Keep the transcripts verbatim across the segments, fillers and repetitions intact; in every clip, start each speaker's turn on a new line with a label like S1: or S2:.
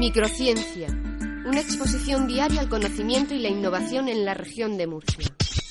S1: Microciencia, una exposición diaria al conocimiento y la innovación en la región de Murcia.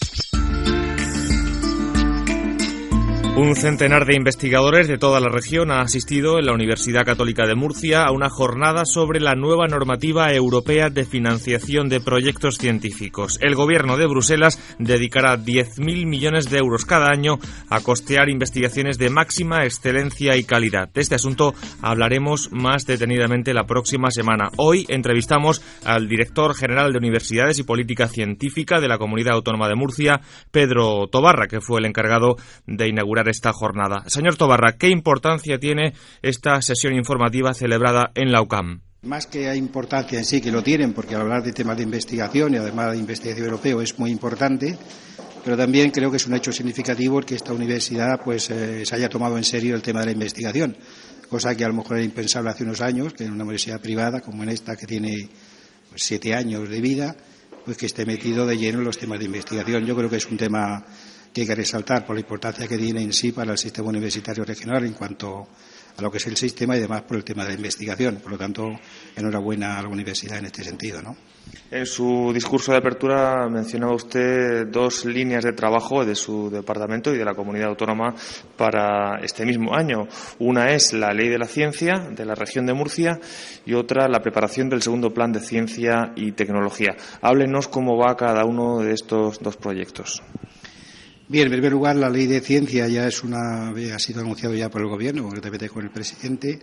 S2: Un centenar de investigadores de toda la región ha asistido en la Universidad Católica de Murcia a una jornada sobre la nueva normativa europea de financiación de proyectos científicos. El gobierno de Bruselas dedicará diez mil millones de euros cada año a costear investigaciones de máxima excelencia y calidad. De este asunto hablaremos más detenidamente la próxima semana. Hoy entrevistamos al director general de Universidades y Política Científica de la Comunidad Autónoma de Murcia, Pedro Tobarra, que fue el encargado de inaugurar esta jornada. Señor Tobarra, ¿qué importancia tiene esta sesión informativa celebrada en la U C A M?
S3: Más que hay importancia en sí, que lo tienen, porque hablar de temas de investigación y además de investigación europeo es muy importante, pero también creo que es un hecho significativo que esta universidad pues eh, se haya tomado en serio el tema de la investigación, cosa que a lo mejor era impensable hace unos años, que en una universidad privada como en esta, que tiene pues, siete años de vida, pues que esté metido de lleno en los temas de investigación. Yo creo que es un tema que hay que resaltar por la importancia que tiene en sí para el sistema universitario regional en cuanto a lo que es el sistema y además por el tema de la investigación. Por lo tanto, enhorabuena a la universidad en este sentido, ¿no?
S2: En su discurso de apertura mencionaba usted dos líneas de trabajo de su departamento y de la comunidad autónoma para este mismo año. Una es la Ley de la Ciencia de la región de Murcia y otra la preparación del segundo plan de ciencia y tecnología. Háblenos cómo va cada uno de estos dos proyectos.
S3: Bien, en primer lugar, la Ley de Ciencia ya es una, ha sido anunciado ya por el Gobierno, concretamente con el presidente.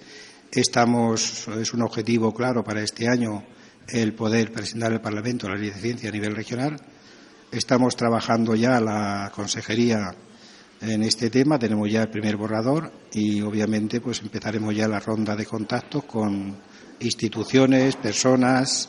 S3: Estamos, es un objetivo claro para este año el poder presentar al Parlamento la Ley de Ciencia a nivel regional. Estamos trabajando ya la Consejería en este tema, tenemos ya el primer borrador y obviamente pues empezaremos ya la ronda de contactos con instituciones, personas,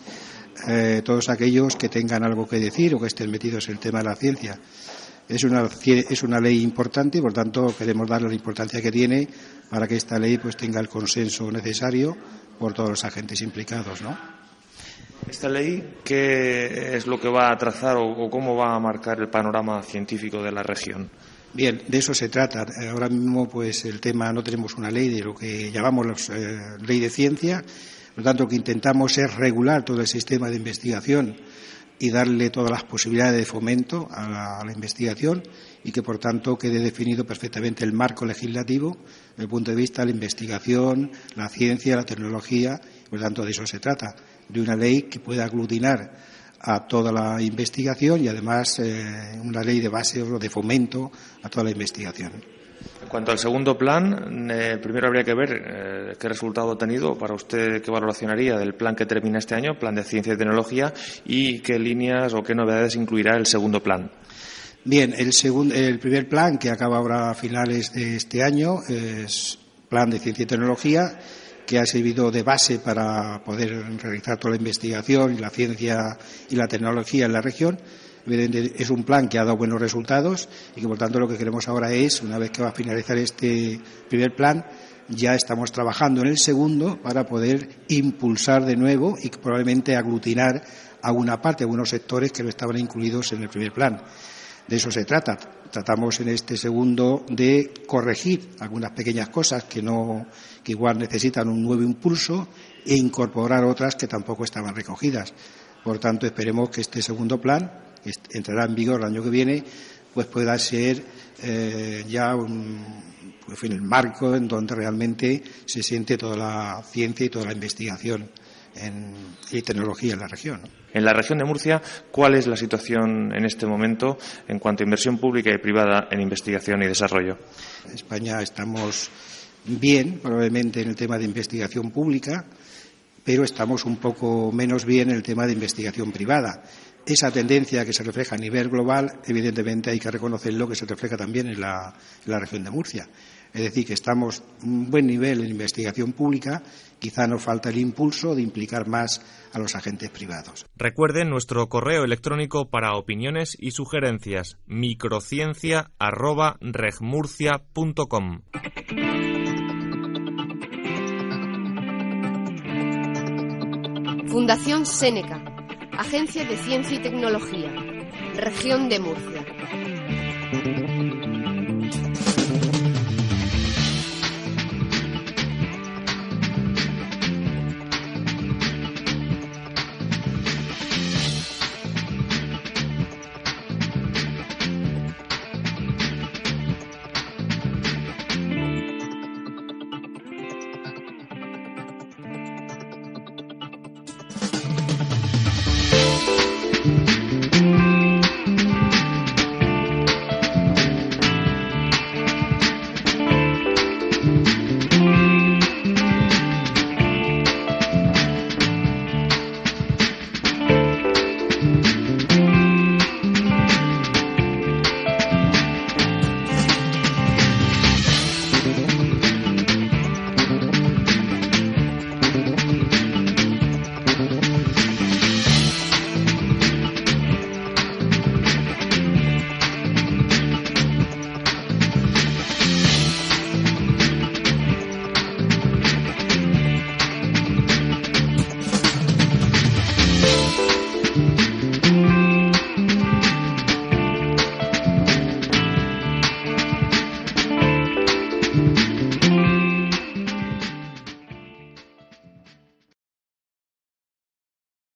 S3: eh, todos aquellos que tengan algo que decir o que estén metidos en el tema de la ciencia. Es una, es una ley importante y, por tanto, queremos darle la importancia que tiene para que esta ley pues tenga el consenso necesario por todos los agentes implicados, ¿no?
S2: ¿Esta ley qué es lo que va a trazar o, o cómo va a marcar el panorama científico de la región?
S3: Bien, de eso se trata. Ahora mismo, pues, el tema, no tenemos una ley de lo que llamamos los, eh, ley de ciencia. Por lo tanto, lo que intentamos es regular todo el sistema de investigación y darle todas las posibilidades de fomento a la, a la investigación y que, por tanto, quede definido perfectamente el marco legislativo desde el punto de vista de la investigación, la ciencia, la tecnología. Por lo tanto, de eso se trata, de una ley que pueda aglutinar a toda la investigación y, además, eh, una ley de base o de fomento a toda la investigación.
S2: En cuanto al segundo plan, eh, primero habría que ver eh, qué resultado ha tenido para usted, qué valoración haría del plan que termina este año, plan de ciencia y tecnología, y qué líneas o qué novedades incluirá el segundo plan.
S3: Bien, el, segundo, el primer plan, que acaba ahora a finales de este año, es plan de ciencia y tecnología, que ha servido de base para poder realizar toda la investigación y la ciencia y la tecnología en la región. Es un plan que ha dado buenos resultados y que, por tanto, lo que queremos ahora es, una vez que va a finalizar este primer plan, ya estamos trabajando en el segundo para poder impulsar de nuevo y probablemente aglutinar alguna parte, algunos sectores que no estaban incluidos en el primer plan. De eso se trata. Tratamos en este segundo de corregir algunas pequeñas cosas que, no, que igual necesitan un nuevo impulso e incorporar otras que tampoco estaban recogidas. Por tanto, esperemos que este segundo plan, que entrará en vigor el año que viene, pues pueda ser eh, ya un, pues, en el marco en donde realmente se siente toda la ciencia y toda la investigación en, y tecnología en la región, ¿no?
S2: En la región de Murcia, ¿cuál es la situación en este momento en cuanto a inversión pública y privada en investigación y desarrollo?
S3: En España estamos bien, probablemente en el tema de investigación pública, pero estamos un poco menos bien en el tema de investigación privada. Esa tendencia que se refleja a nivel global, evidentemente hay que reconocerlo, que se refleja también en la, en la región de Murcia. Es decir, que estamos a un buen nivel en investigación pública, quizá nos falta el impulso de implicar más a los agentes privados.
S2: Recuerden nuestro correo electrónico para opiniones y sugerencias, microciencia arroba regmurcia punto com.
S1: Fundación Séneca, Agencia de Ciencia y Tecnología, Región de Murcia.